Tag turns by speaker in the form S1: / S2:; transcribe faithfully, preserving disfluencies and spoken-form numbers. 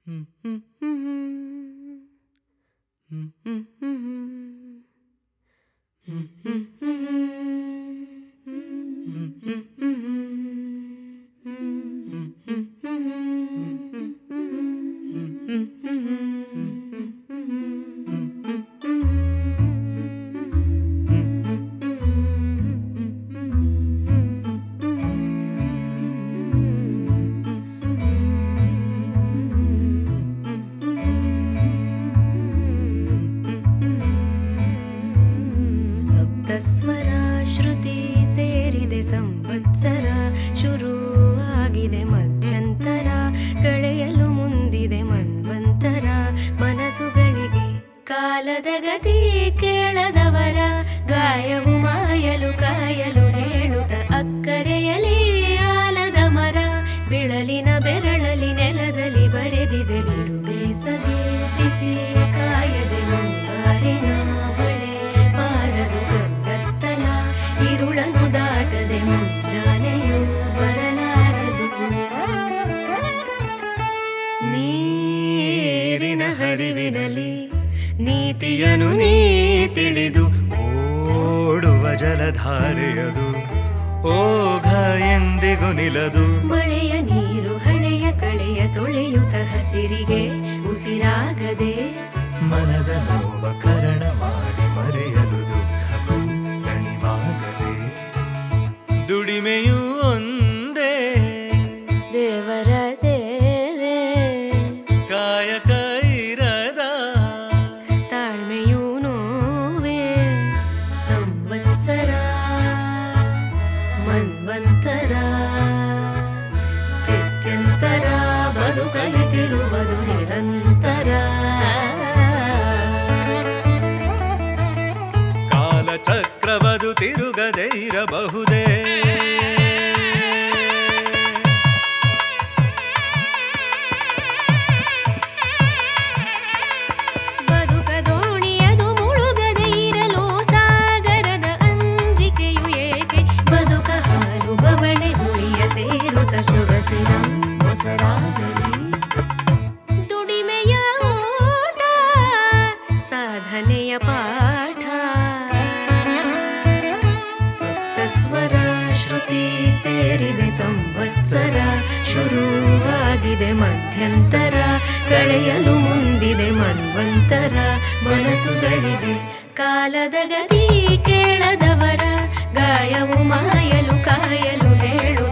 S1: ಸ್ವರ ಶ್ರುತಿ ಸೇರಿದೆ ಸಂವತ್ಸರ ಶುರುವಾಗಿದೆ ಮಧ್ಯಂತರ ಕಳೆಯಲು ಮುಂದಿದೆ ಮನ್ವಂತರ ಮನಸ್ಸುಗಳಿಗೆ ಕಾಲದ ಗತಿ ಕೇಳದವರ ಗಾಯವು ಮಾಯಲು ಕಾಯಲು ಹೇಳುತ್ತ ಅಕ್ಕರೆಯಲಿ ಆಲದ ಮರ ಬಿಳಲಿನ ಬೆರಳಲಿ ನೆಲದಲ್ಲಿ ಬರೆದಿದೆ ಬಿಡು ಬೇಸಗೆ ಬಿಸಿ ಕಾಯದೆ ಮುಂಗಾರಿನ ಬಳೆ ಬಾರದು ಗದ್ದತ್ತಲ ಇರುಳನು ದಾಟದೆ ಮುಂಜಾನೆಯೂ ಬರಲಾರದು ನೀರಿನ ಹರಿವಿನಲ್ಲಿ ನೀತಿಯನು ನೀ ತಿಳಿದು ಓಡುವ ಜಲಧಾರೆಯದು ಓಘ ಎಂದಿಗೂ ನಿಲದು ಮಳೆಯ ನೀರು ಹಳೆಯ ಕಳೆಯ ತೊಳೆಯುತ್ತ ಹಸಿರಿಗೆ ಉಸಿರಾಗದೆ
S2: ಮನದ ನೋವ ಕರಣ ಮಾಡಿ ಮರೆಯಲು ದುಃಖವು ದಣಿವಾಗದೆ ದುಡಿಮೆಯೂ ಒಂದೇ
S1: ದೇವರ ಸೇವೆ
S2: ಕಾಯಕ ಇರದ
S1: ತಾಳ್ಮೆಯೂ ನೋವೇ ಸಂವತ್ಸರ ಮನ್ವಂತರ ಸ್ಥಿತ್ಯಂತರ ಬದುಕಲಿತಿರುವುದು ನಿರಂತರ
S2: ಕಾಲಚಕ್ರವದು ತಿರುಗದೆ ಇರಬಹುದೇ
S1: ದುಡಿಮೆಯ ಓಟ ಸಾಧನೆಯ ಪಾಠ ಸಪ್ತಸ್ವರ ಶ್ರುತಿ ಸೇರಿದೆ ಸಂವತ್ಸರ ಶುರುವಾಗಿದೆ ಮಧ್ಯಂತರ ಕಳೆಯಲು ಮುಂದಿದೆ ಮನ್ವಂತರ ಮನಸ್ಸುಗಳಿಗೆ ಕಾಲದ ಗತಿ ಕೇಳದವರ ಗಾಯವು ಮಾಯಲು ಕಾಯಲು ಹೇಳು